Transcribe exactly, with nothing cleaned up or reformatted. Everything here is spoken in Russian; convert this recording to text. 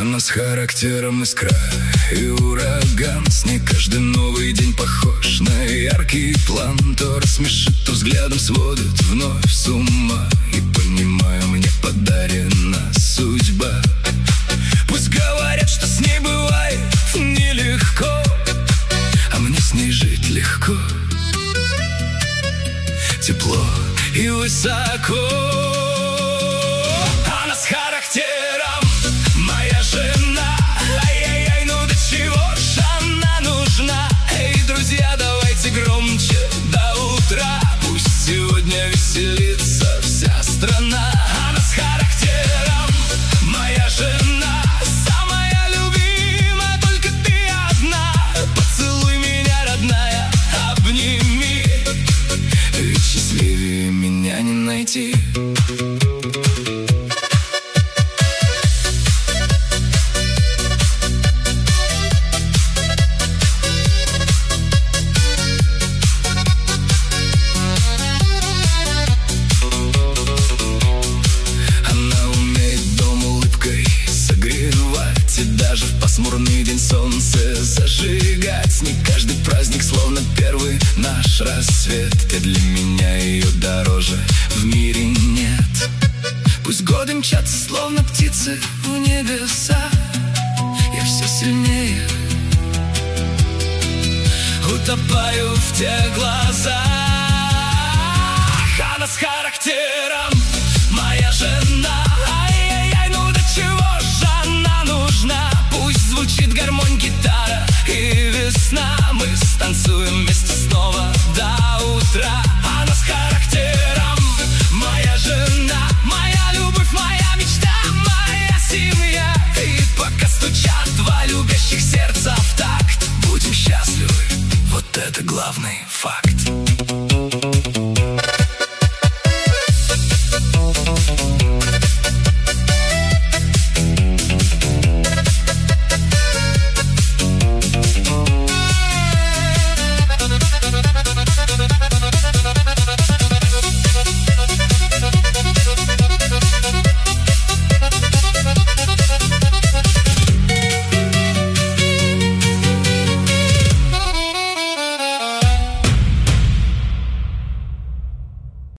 Она с характером искра и ураган. С ней каждый новый день похож на яркий план. То рассмешит, то взглядом сводит вновь с ума. И понимаю, мне подарена судьба. Пусть говорят, что с ней бывает нелегко, а мне с ней жить легко, тепло и высоко. Она с характером, моя жена. Ай-яй-яй, ну до чего ж она нужна? Эй, друзья, давайте громче до утра. Пусть сегодня веселится вся страна. Она с характером, моя жена. Самая любимая, только ты одна. Поцелуй меня, родная, обними, ведь счастливее меня не найти. Даже в пасмурный день солнце зажигать. С ней каждый праздник словно первый наш рассвет. И для меня ее дороже в мире нет. Пусть годы мчатся словно птицы в небеса, я все сильнее утопаю в тех глазах. Она с характером, моя жена. Ай-яй-яй, ну до чего же она нужна? Пусть звучит гармонь, гитара и весна. Мы станцуем вместе снова до утра. Она с характером, моя жена. Моя любовь, моя мечта, моя семья. И пока стучат два любящих сердца в такт, будем счастливы, вот это главный факт.